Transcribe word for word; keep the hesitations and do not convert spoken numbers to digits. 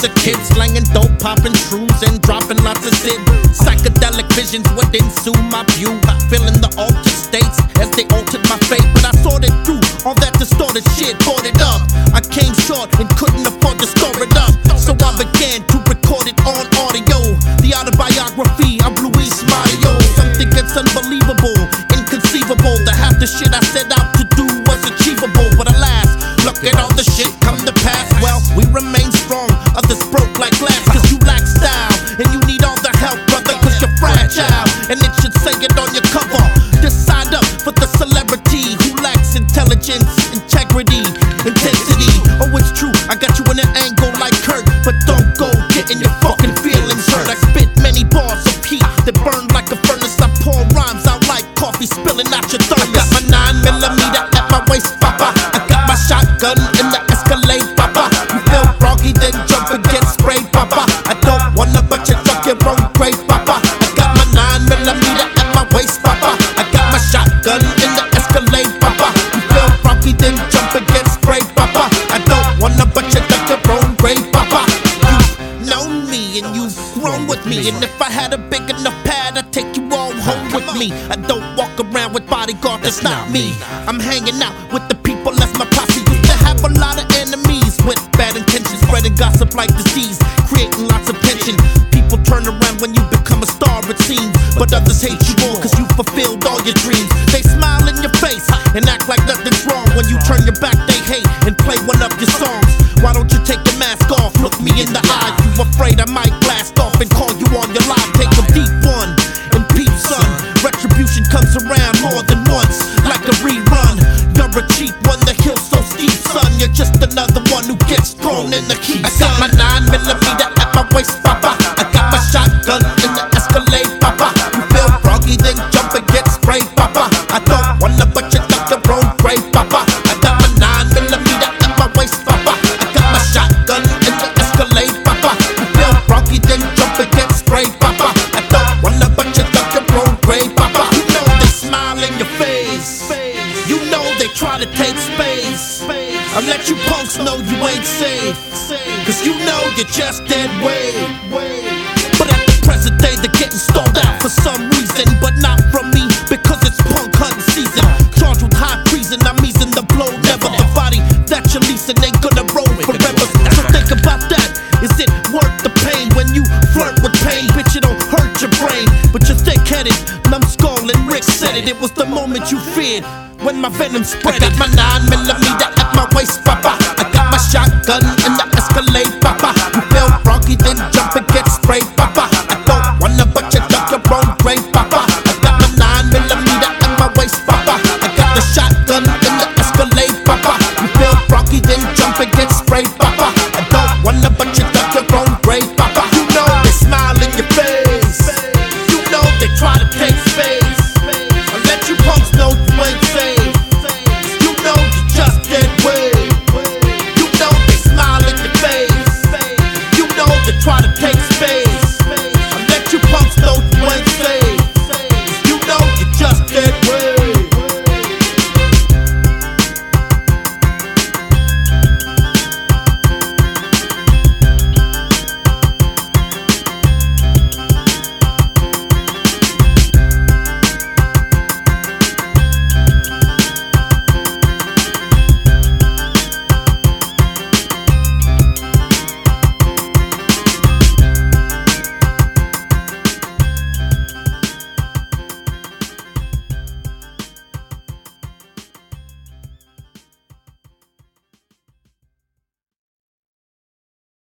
a kid, slanging dope, popping shrooms, and dropping lots of sin. Psychedelic visions would ensue my view, feeling the altered states as they altered my fate. But I sorted through all that distorted shit, bought it up. I came short and couldn't afford to store it up, so I began to record it on audio. The autobiography of Luis Mario. Something that's unbelievable, inconceivable. The half the shit I set out to do was achievable, but alas, look at all the shit come to pass. Well, we remain strong, others broke like glass. Cause you lack style, and you need all the help, brother, cause you're fragile. And it should say it on your cover. Decide up for the celebrity who lacks intelligence, integrity, intensity. Oh, it's true, I got you in an angle like Kurt, but don't go getting your fucking feelings hurt. I spit many bars of heat that burn like a furnace. I pour rhymes out like coffee spilling out your thermos. I got my nine millimeter at my waist, papa. I got my shotgun in the Escalade, papa. You feel froggy, then jump and get sprayed, papa. I don't wanna but you drop your own grave, papa. I got my nine millimeter at my waist, papa. I got my shotgun in the Escalade, papa. You feel froggy, then jump and get sprayed, papa. I don't wanna but you drop your own grave, papa. You've known me and you've grown with me, and if I had a big enough pad, I'd take you all home with me. I don't walk around with bodyguards, that's not me. I'm hanging out with the people, that's my posse. Used to have a lot of enemies with bad intentions, spreading gossip like disease, creating lots of tension. People turn around when you become a star, it seems, but others hate you more cause you fulfilled all your dreams. They smile in your face and act like nothing's wrong. When you turn your back, they hate and play one of your songs. Why don't you take your mask off, look me in the eye? You afraid I might blast off and call you on your live? Take a deep one and peep, son. Retribution comes around more than once, like a rerun. You're a cheap one, the hill's so steep, son. You're just another one who gets thrown in the heat. I got my nine millimeter at my waist, papa. I got my shotgun in the Escalade, papa. You feel froggy, then jump and get sprayed, papa. I don't wanna but you duck your own grave, papa. I got my nine millimeter at my waist, papa. I got my shotgun in the Escalade, papa. You feel froggy, then jump and get sprayed, papa. I don't wanna but you duck your own grave, papa. You know they smile in your face, you know they try to take space. I let you punks know you ain't safe, cause you know you're just dead weight. But at the present day they're getting stalled out for some reason, but not from me, because it's punk hunting season. Charged with high treason, I'm easing the blow. Never the body that you're leasing ain't gonna roll forever. So think about that, is it worth the pain when you flirt with pain? Bitch, it don't hurt your brain, but you're thick-headed, numbskull, and Rick said it. It was the moment you feared when my venom spread. I got my nine millimeter at my waist, papa. I got my shotgun in the Escalade, papa. You feel froggy, then jump and get sprayed, papa.